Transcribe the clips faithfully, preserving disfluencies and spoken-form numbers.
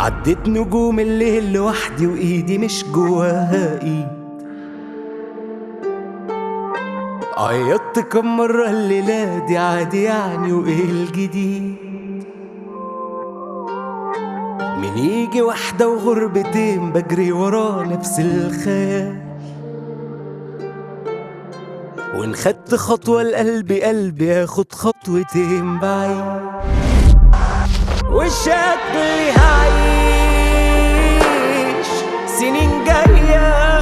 عديت نجوم الليل لوحدي وايدي مش جواها ايد. عيطت كم مرة الليلة دي عادي يعني، وايه الجديد؟ من يجي واحدة وغربتين بجري ورا نفس الخيال، وإن خدت خطوة لقلبي قلبي ياخد خطوتين بعيد. وشكلي هعيش سنين جاية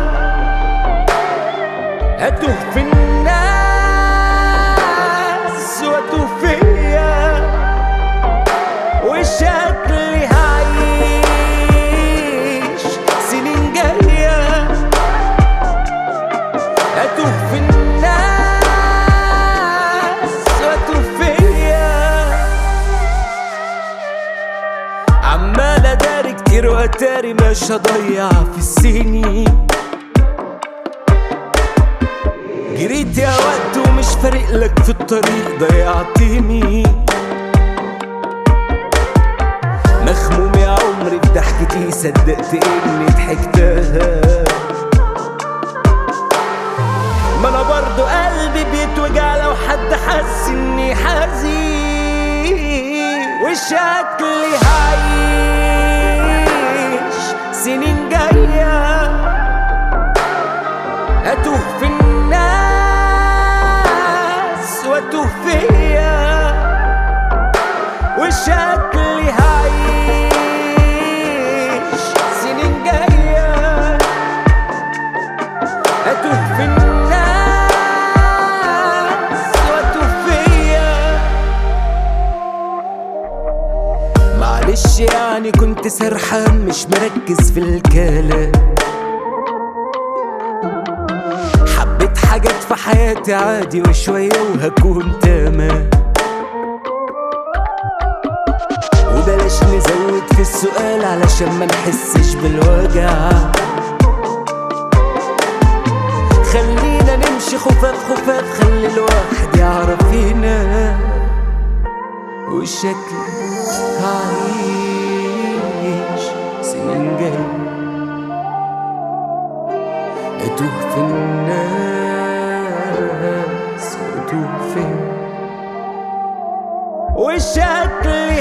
أتوه في الناس وأتوه فيا. وشكلي هعيش سنين جاية أتوه في الناس وأتوه فيا. عمال أداري كتير وأتاري مش هضيع في السنين. جريت يا وقت ومش فارق لك في الطريق ضيعتني. مخموم يا عمري في ضحكتي صدقت اني ضحكتها. ما انا برضو قلبي بيتوجع لو حد حس اني حزين. وشكلي هعيش سنين جاية أتوه في الناس وأتوه فيا. وشكلي هعيش سنين جاية أتوه في الناس وأتوه فيا. معلش يعني كنت سرحان مش مركز في الكلام. حبيت حاجات في حياتي عادي وشوية وهكون تمام. وبلاش نزود في السؤال علشان ما نحسش بالوجع. خلينا نمشي خفاف خفاف، خلي الواحد يعرف ينام. وشكلي هعيش سنين جاية أتوه في الناس وأتوه فيا. وشكلي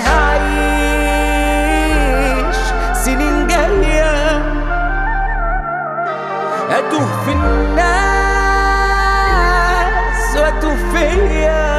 هعيش سنين جاية أتوه في الناس وأتوه فيا.